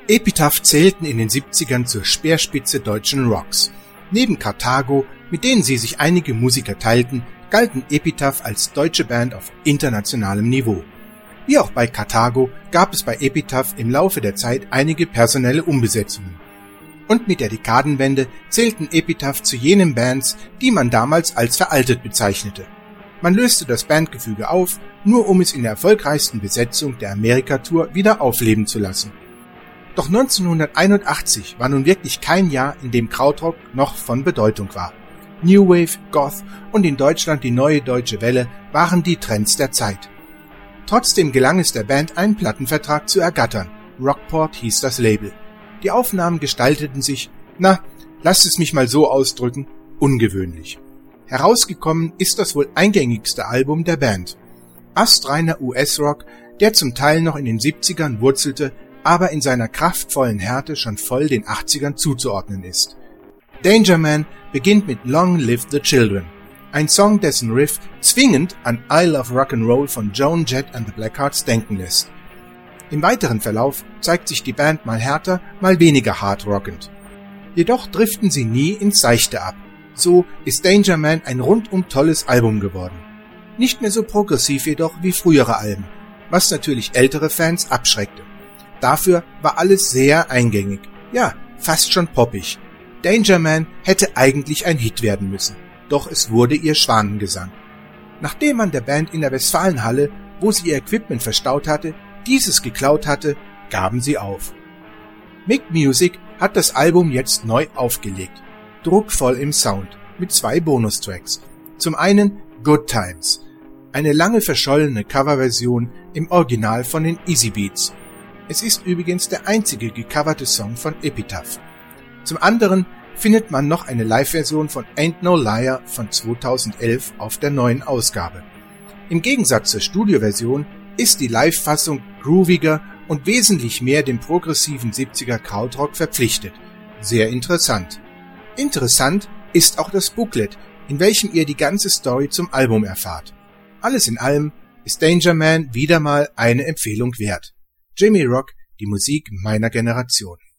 Epitaph zählten in den 70ern zur Speerspitze deutschen Rocks. Neben Karthago, mit denen sie sich einige Musiker teilten, galten Epitaph als deutsche Band auf internationalem Niveau. Wie auch bei Karthago gab es bei Epitaph im Laufe der Zeit einige personelle Umbesetzungen. Und mit der Dekadenwende zählten Epitaph zu jenen Bands, die man damals als veraltet bezeichnete. Man löste das Bandgefüge auf, nur um es in der erfolgreichsten Besetzung der Amerika-Tour wieder aufleben zu lassen. Doch 1981 war nun wirklich kein Jahr, in dem Krautrock noch von Bedeutung war. New Wave, Goth und in Deutschland die neue deutsche Welle waren die Trends der Zeit. Trotzdem gelang es der Band, einen Plattenvertrag zu ergattern. Rockport hieß das Label. Die Aufnahmen gestalteten sich, lasst es mich mal so ausdrücken, ungewöhnlich. Herausgekommen ist das wohl eingängigste Album der Band. Astreiner US-Rock, der zum Teil noch in den 70ern wurzelte, aber in seiner kraftvollen Härte schon voll den 80ern zuzuordnen ist. Danger Man beginnt mit Long Live the Children, ein Song, dessen Riff zwingend an I Love Rock'n'Roll von Joan Jett and the Blackhearts denken lässt. Im weiteren Verlauf zeigt sich die Band mal härter, mal weniger hard rockend. Jedoch driften sie nie ins Seichte ab. So ist Danger Man ein rundum tolles Album geworden. Nicht mehr so progressiv jedoch wie frühere Alben, was natürlich ältere Fans abschreckte. Dafür war alles sehr eingängig, ja, fast schon poppig. Danger Man hätte eigentlich ein Hit werden müssen, doch es wurde ihr Schwanengesang. Nachdem man der Band in der Westfalenhalle, wo sie ihr Equipment verstaut hatte, dieses geklaut hatte, gaben sie auf. Mick Music hat das Album jetzt neu aufgelegt, druckvoll im Sound, mit 2 Bonustracks. Zum einen Good Times, eine lange verschollene Coverversion im Original von den Easy Beats. Es ist übrigens der einzige gecoverte Song von Epitaph. Zum anderen findet man noch eine Live-Version von Ain't No Liar von 2011 auf der neuen Ausgabe. Im Gegensatz zur Studioversion ist die Live-Fassung grooviger und wesentlich mehr dem progressiven 70er Krautrock verpflichtet. Sehr interessant. Interessant ist auch das Booklet, in welchem ihr die ganze Story zum Album erfahrt. Alles in allem ist Danger Man wieder mal eine Empfehlung wert. Jimmy Rock, die Musik meiner Generation.